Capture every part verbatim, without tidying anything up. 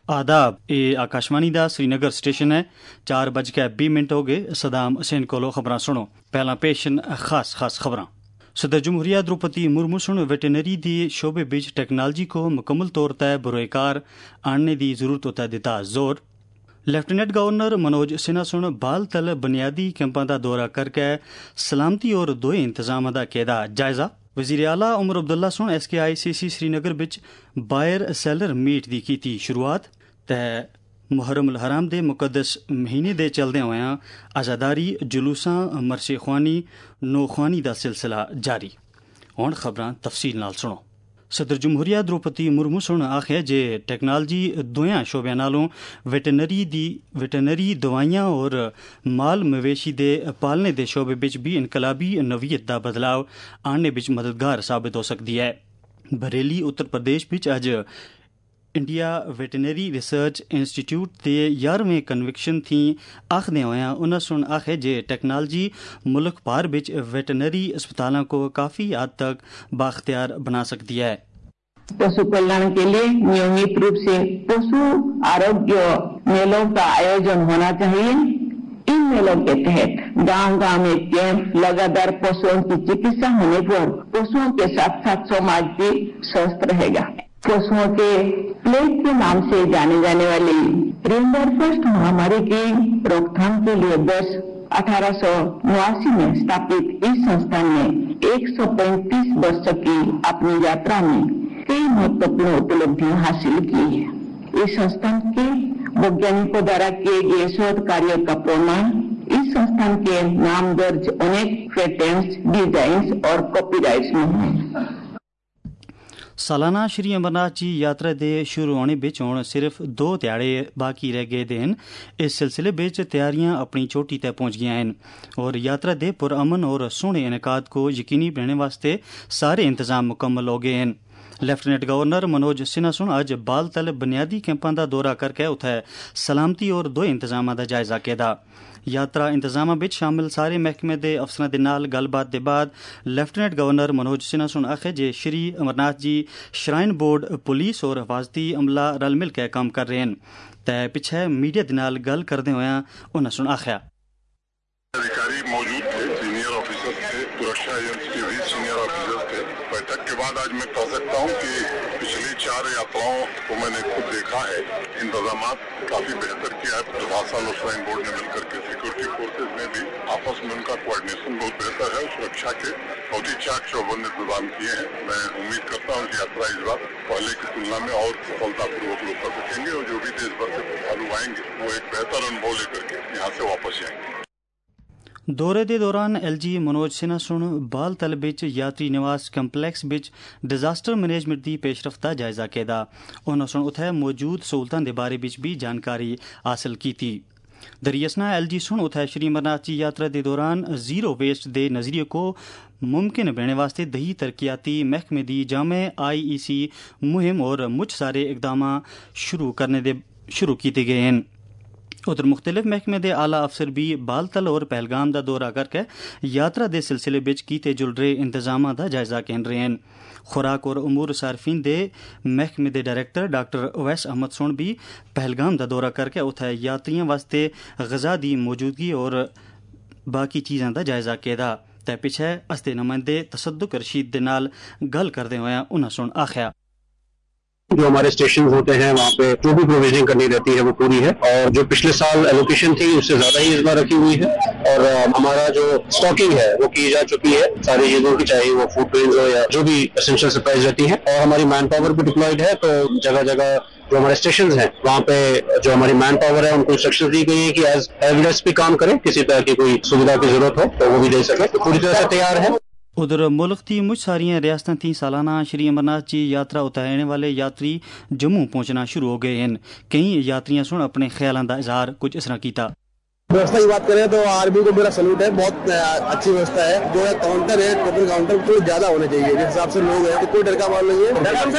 आदाब, ए आकाशवाणी दा श्रीनगर स्टेशन है। चार बज के बीस मिनट हो गए। सदाम हुसैन कोलो खबरां सुनो। पहला पेशन खास खास खबरां। सदर जमहूरिया द्रौपदी मुर्मू सुन वेटनरी दी शोबे बिच टैक्नोलॉजी को मुकम्मल तौर पर बरोकार आनने की जरूरत उते दिता जोर। लेफ्टिनेंट गवर्नर मनोज सिन्हा सुन बाल तल बुनियादी कैंपां दा दौरा करके सलामती और दोए इंतजाम दा केदा जायजा। वजीर आला उमर अब्दुल्ला सुन S K I C C Srinagar बिच बायर सैलर मीट दी कीती शुरुआत। ते मुहर्रम अल हराम दे मुकद्दस महीने दे चलदे होया आज़ादारी जुलूसां मरशे ख्वानी नोख्वानी दा सिलसिला जारी। हुण खबरां तफसील नाल सुनो। सदर जमहूरिया द्रौपदी मुर्मू सुन आखिया जे टैक्नोलॉजी दोयां शोबियां नालों वेटनरी दी वेटनरी दवाइयां और माल मवेशी दे पालने दे शोबे बिच भी इनकलाबी नवीयत दा बदलाव आने बिच मददगार साबित हो सकती है। बरेली उत्तर प्रदेश बिच अज इंडिया वेटनरी रिसर्च इंस्टीट्यूट के यारवें कन्विक्शन थी आखदे होया उन्हें सुन आखे जे टेक्नोलॉजी मुल्क भर बिच वेटनरी अस्पतालों को काफी हद तक बाख्तियार बना सकती है। पशु कल्याण के लिए नियमित रूप से पशु आरोग्य मेलों का आयोजन होना चाहिए। इन मेलों के तहत गांव गांव में कैंप लगातार पशुओं की चिकित्सा होने पर पशुओं के साथ साथ समाज भी स्वस्थ रहेगा। पशुओं के प्लेग के नाम से जाने जाने वाली रेनबोर फर्स्ट महामारी की रोकथाम के लिए वर्ष अठारह सौ नवासी में स्थापित इस संस्थान ने एक सौ पैंतीस वर्ष की अपनी यात्रा में कई महत्वपूर्ण उपलब्धियां हासिल की है। इस संस्थान के वैज्ञानिकों द्वारा किए गए शोध कार्यों का प्रमाण इस संस्थान के नाम दर्ज अनेक पेटेंट्स, डिजाइन और कॉपीराइट्स में है। सालाना श्री अमरनाथ जी यात्रा दे शुरू होने बिच हुण सिर्फ दो ध्याड़े बाकी रह गए दे न। इस सिलसिले बिच तैयारियां अपनी चोटी तक पहुंच गई हैं और यात्रा दे पुरअमन और सोहने इनकाद को यकीनी बनाने वास्ते सारे इंतजाम मुकम्मल हो गए हैं। लेफ्टिनेंट गवर्नर मनोज सिन्हा सुन अज बाल तल बुनियादी कैंपां दा दौरा करके उत्थे सलामती और दो इंतजामां दा जायजा कीता। यात्रा इंतजामां बिच शामिल सारे महकमे दे अफसरां दे नाल गलबात दे बाद लेफ्टिनेंट गवर्नर मनोज सिन्हा सुन आखे जे Shri Amarnath ji shrine board police और हिफाजती अमला रल मिल के काम कर रहे हैं। ते पिछे मीडिया दे नाल गल करदे होया उन्हें सुन आखिया अधिकारी मौजूद थे, सीनियर ऑफिसर्स थे, सुरक्षा एजेंसी के भी सीनियर ऑफिसर्स थे। बैठक के बाद आज मैं कह सकता हूँ कि पिछली चार यात्राओं को मैंने खुद देखा है। इंतजाम काफी बेहतर किया है प्रभासा और श्राइन बोर्ड ने मिलकर के। सिक्योरिटी फोर्सेज में भी आपस में उनका कोऑर्डिनेशन बहुत बेहतर है। सुरक्षा के बहुत ही चाक चौबंद इंतजाम किए हैं। मैं उम्मीद करता हूँ कि यात्रा इस बार पहले की तुलना में और सफलतापूर्वक लोग कर सकेंगे और जो भी देश भर से श्रद्धालु आएंगे वो एक बेहतर अनुभव लेकर के यहाँ से वापस जाएंगे। दौरे के दौरान एल जी मनोज सिन्हा सुन बाल तल बिच यात्री निवास कंपलैक्स बिच डिजास्टर मैनेजमेंट की पेशरफ का जायजा कीता। उन्होंने सुन उत्थे मौजूद सहूलतां दे बारे बिच भी जानकारी हासिल की। दरियसना एल जी सुन उत्थे श्री अमरनाथ जी यात्रा के दौरान जीरो वेस्ट के नजरिए को मुमकिन बनाने वास्ते दही तरक्याती महकमे की जामे आई ई सी मुहिम और मुझ सारे इकदाम शुरू करने दे शुरू किए गए हैं। उधर मुख्तलिफ महकमे दे आला अफसर भी बालतल और पहलगाम का दौरा करके यात्रा के सिलसिले बिच कीते जुल रहे इंतजाम का जायजा कहन रहे हैं। खुराक और उमूर सार्फिन दे महकमे दे डायरैक्टर डॉक्टर ओवैस अहमद सोन भी पहलगाम का दौरा करके उत्थे यात्रियों वास्ते गजा की मौजूदगी और बाकी चीज़ों का जायजा कीता। ते पिछे अस्ते नुमाइंदे तसद्दुक रशीद दे नाल गल करदे होया उन्हें सुन आखिया जो हमारे स्टेशन होते हैं वहाँ पे जो भी प्रोविजन करनी रहती है वो पूरी है और जो पिछले साल एलोकेशन थी उससे ज्यादा ही इस बार रखी हुई है और हमारा जो स्टॉकिंग है वो की जा चुकी है सारी चीजों की, चाहे वो फूड ग्रेन्स हो या जो भी एसेंशियल सप्लाईज रहती है। और हमारी मैन पावर भी डिप्लॉयड है तो जगह जगह जो हमारे स्टेशन हैं वहाँ पे जो हमारी मैन पावर है उनको इंस्ट्रक्शन दी गई है कि एज एविडेंस भी काम करें, किसी तरह की कोई सुविधा की जरूरत हो तो वो भी दे सके, तो पूरी तरह से तैयार है। उधर मुल्क की मुझ सारिया रियासतों की सालाना श्री अमरनाथ जी यात्रा उतारने वाले यात्री जम्मू पहुंचना शुरू हो गए हैं। कई यात्रियों सुन अपने ख्यालों का इजहार कुछ इस तरह किया। व्यवस्था की बात करें तो आर्मी को मेरा सैल्यूट है, बहुत अच्छी व्यवस्था है। जो है काउंटर है, टोटल काउंटर थोड़ी ज्यादा होने चाहिए, जिस हिसाब से लोग हैं तो कोई डर का मामला नहीं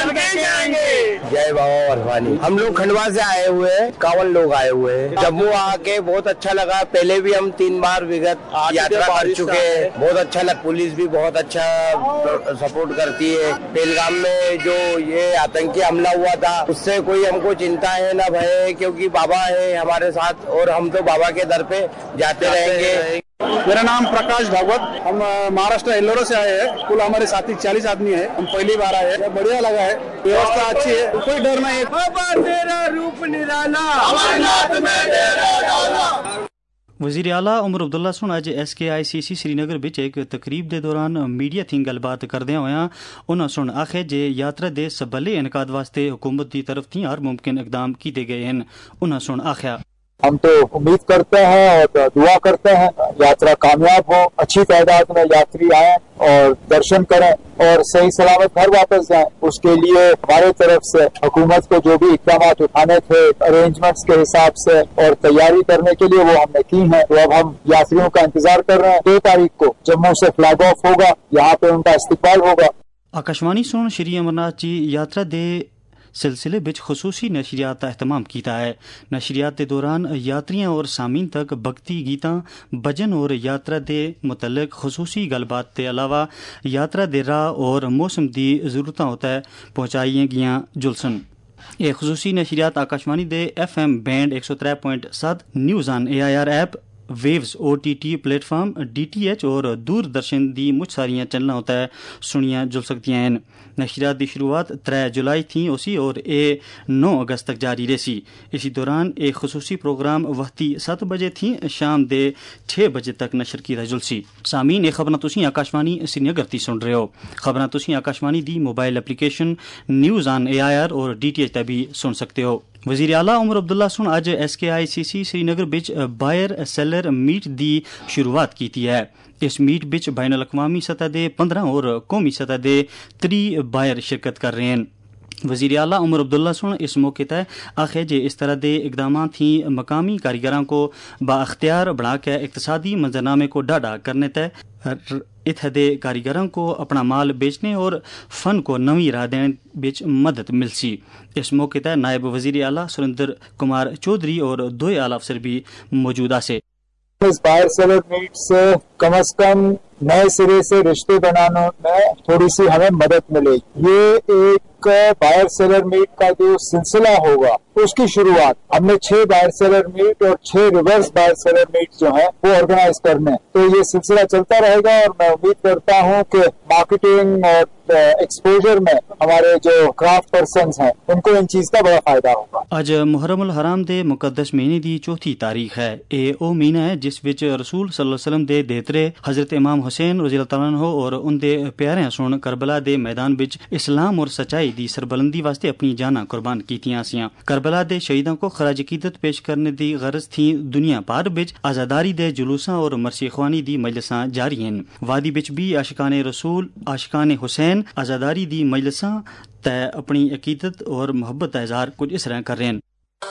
है। जय बाबा बर्फानी। हम लोग खंडवा से आए हुए हैं, इक्यावन लोग आए हुए हैं। जम्मू आके बहुत अच्छा लगा। पहले भी हम तीन बार विगत यात्रा कर चुके हैं, बहुत अच्छा लगा। पुलिस भी बहुत अच्छा सपोर्ट करती है। पहलगाम में जो ये आतंकी हमला हुआ था उससे कोई हमको चिंता है न भय है, क्योंकि बाबा है हमारे साथ और हम तो बाबा के दर पे जाते रहेंगे। मेरा नाम प्रकाश भागवत, हम महाराष्ट्र एल्लोरा से आए हैं। कुल हमारे साथी चालीस आदमी है, हम पहली बार आए हैं। बढ़िया लगा है, व्यवस्था अच्छी है, कोई डर नहीं है। बाबा तेरा रूप निराला, अमरनाथ में डेरा डाला। वज़ीर आला उमर अब्दुल्ला सुन अज S K I C C Srinagar विच एक तकरीब के दौरान मीडिया थी गलबात करदे होया उन्होंने सुन आखे जे यात्रा के सबले इनकाद वास्ते हुकूमत की तरफ थी हर मुमकिन इकदाम किए गए हैं। उन्होंने सुन आख्या हम तो उम्मीद करते हैं और दुआ करते हैं यात्रा कामयाब हो, अच्छी तादाद में यात्री आए और दर्शन करें और सही सलामत घर वापस जाएं। उसके लिए हमारे तरफ से हुकूमत को जो भी इक़दाम उठाने थे अरेंजमेंट्स के हिसाब से और तैयारी करने के लिए वो हमने की है। तो अब हम यात्रियों का इंतजार कर रहे हैं। दो तारीख को जम्मू से फ्लैग ऑफ होगा, यहाँ पे उनका इस्तकबाल होगा। आकाशवाणी सुन श्री अमरनाथ जी यात्रा दे सिलसिले बिच खसूसी नशरियात का अहतमाम किया है। नशरियात के दौरान यात्रियों और सामीन तक भक्ति गीतां भजन और यात्रा के मुतल्लिक खसूसी गलबात के अलावा यात्रा दे राह और मौसम की जरूरतों तक पहुँचाई गई जुलसन। ये खसूसी नशरियात आकाशवाणी दे एफ एम बैंड एक सौ त्रै पॉइंट सात news on A I R app Waves O T T platform D T H और दूरदर्शन दी मुझ सारिया चैनलों तय सुनिया जुल सकदियां हैं। नशरियात की शुरुआत त्रै जुलाई थी उसी और ए नौ अगस्त तक जारी रही। इसी दौरान एक खसूसी प्रोग्राम वक्ती सत्त बजे थी शाम दे छः बजे तक नशर की जुलसी। सामीन ये खबरां तुसीं आकाशवाणी श्रीनगर ती सुन रहे हो। खबरां तुसीं आकाशवाणी दी mobile application news on A I R और डी टी एच तक भी सुन सकते हो। वज़ीर आला उमर अब्दुल्ला सुन अज S K I C C Srinagar बिच बायर सेलर मीट की शुरुआत की है। इस मीट बिच बैन अल-अक़वामी सतह दे पंद्रह और कौमी सतह दे त्री बायर शिरकत कर रहे हैं। वज़ीर आला उमर अब्दुल्ला सुन इस मौके पर आखे जे इस तरह के इकदाम थी मकामी कारीगरों को बाअख्तियार बना के इक़्तिसादी मंजरनामे को डाढ़ा करने तय इत्थे दे कारीगरों को अपना माल बेचने और फन को नवी राह देने बिच मदद मिलसी। इस मौके पर नायब वज़ीर आला सुरेंद्र कुमार चौधरी और दो आला अफसर भी मौजूद आसे। इस बायर सेलर मीट से कम अज कम नए सिरे से रिश्ते बनाने में थोड़ी सी हमें मदद मिलेगी। ये एक बायर सेलर मीट का जो सिलसिला होगा उसकी शुरुआत हमने छह बायर सेलर मीट और छह रिवर्स बायर सेलर मीट जो है वो ऑर्गेनाइज करने। तो ये सिलसिला चलता रहेगा और मैं उम्मीद करता हूँ कि मार्केटिंग और एक्सपोजर में हमारे जो क्राफ्ट पर्सन हैं उनको इन चीज का बड़ा फायदा होगा। अज मुहर्रम उल हराम दे मुकद्दस महीने की चौथी तारीख है। ये ओ महीना है जिस विच रसूल सल्लल्लाहु अलैहि वसल्लम दे देतरे हजरत इमाम हुसैन रज़ी अल्लाह तआला अन्हु और उनके प्यारे सुन करबला दे मैदान बिच इस्लाम और सच्चाई दी सरबलंदी वास्ते अपनी जाना कुर्बान कीतियां सियां। करबला दे शहीदों को खराज अकीदत पेश करने दी गरज थी दुनिया पार बिच आजादारी दे जुलूसां और मरसी ख्वानी दी मजलिसां जारी हैं। वादी बिच भी आशिकाने रसूल आशिकाने हुसैन आजादारी दी मजलिसां तय अपनी अकीदत और मोहब्बत का इजहार कुछ इस तरह कर रहे हैं।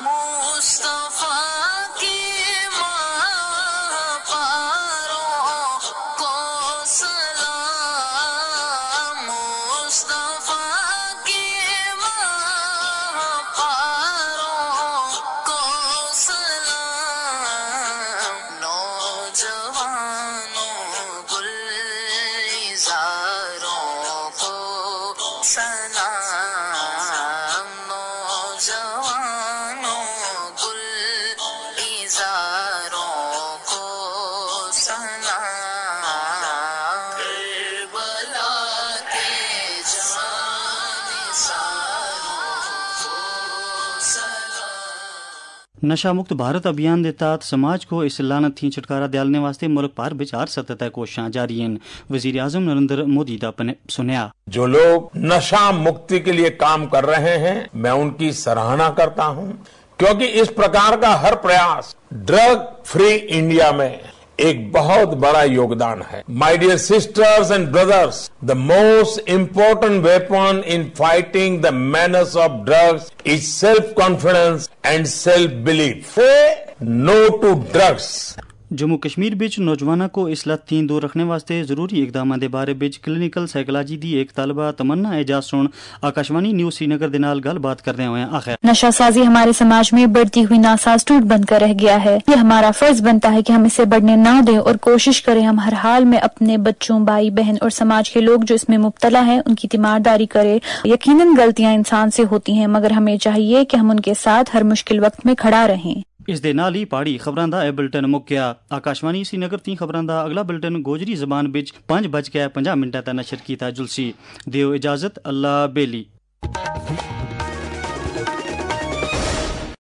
नशा मुक्त भारत अभियान के तहत समाज को इस लानत थी छुटकारा दिलाने वास्ते मुल्क भर विच हर सतह तक कोशिशां जारी हैं। वजीर आजम नरेंद्र मोदी का सुनिया। जो लोग नशा मुक्ति के लिए काम कर रहे हैं मैं उनकी सराहना करता हूं, क्योंकि इस प्रकार का हर प्रयास ड्रग फ्री इंडिया में एक बहुत बड़ा योगदान है। My dear sisters and brothers, the most important weapon in fighting the menace of drugs is self-confidence and self-belief. Say no to drugs. Jammu Kashmir बिच नौजवानों को इस लत थी दूर रखने वास्ते जरूरी इकदामां दे बारे बिच क्लिनिकल साइकोलॉजी दी एक तालबा तमन्ना एजाज सुन आकाशवाणी न्यूज श्रीनगर दे नाल गलबात करदे हुए आखिर नशासाजी हमारे समाज में बढ़ती हुई नासाज टूट बनकर रह गया है। ये हमारा फर्ज बनता है कि हम इसे बढ़ने ना दें और कोशिश करें हम हर हाल में अपने बच्चों, भाई बहन और समाज के लोग जो इसमें मुब्तला हैं उनकी तीमारदारी करें। यकीनन गलतियां इंसान से होती हैं, मगर हमें चाहिए कि हम उनके साथ हर मुश्किल वक्त में खड़ा रहें। इस दे नाल ही पहाड़ी खबरां दा ए बुलेटिन मुक गया। आकाशवाणी श्रीनगर ती खबरां दा अगला बुलेटिन गोजरी जबान बिच पांच बज के पंजाह मिनटां ता नशर कीता जुलसी। दियो इजाजत, अल्लाह बेली।